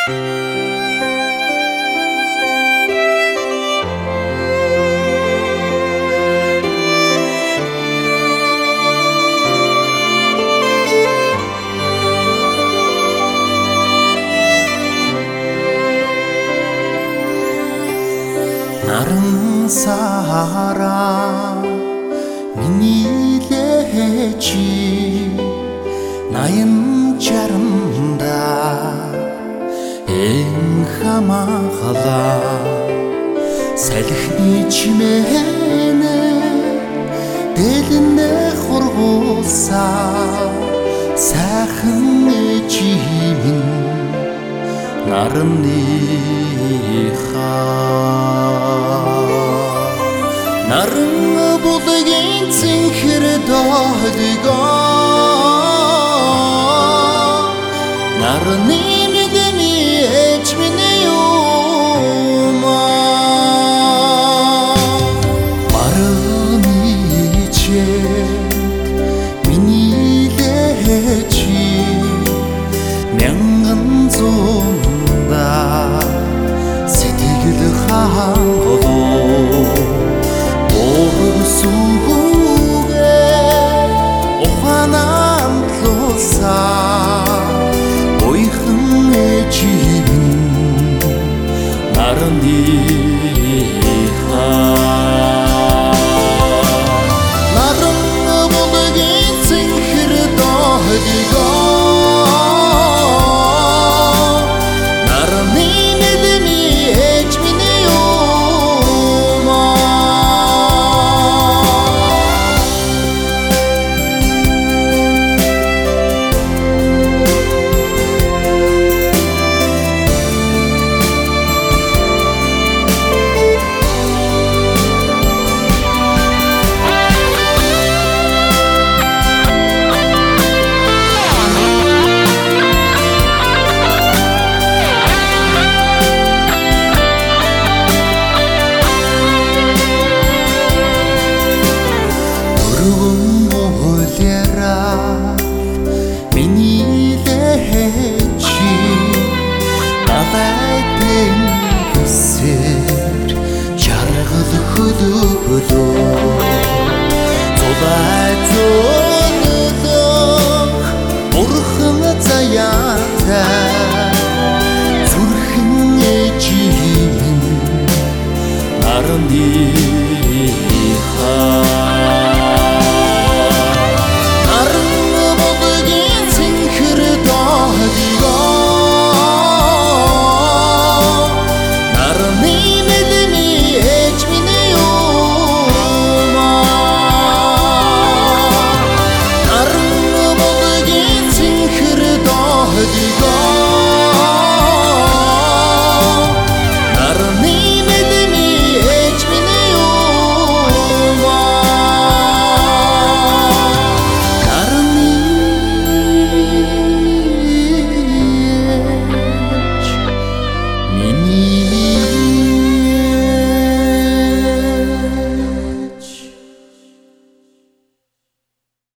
Наран саараа миний лээчи наян чармда эн хамаалаа салхины чимээнэ дэлнэ хургуулсаа сайхан ээжимэн наран булгийн цэнхэр доодгоо нарны мэдми эчминэ юма марны че миний лээчи мянган зунда сэтгэл ханголоо Суге ухаанамтлуулса ойхон ээжийн наран булгийн цэнхэр доодгоо нарны мэдми эчминэ юма миний лээчи надад гэсээр чаргал хөлөө зулай зөнөлөө бурхан заяатай зүрхэн ээжийн нарны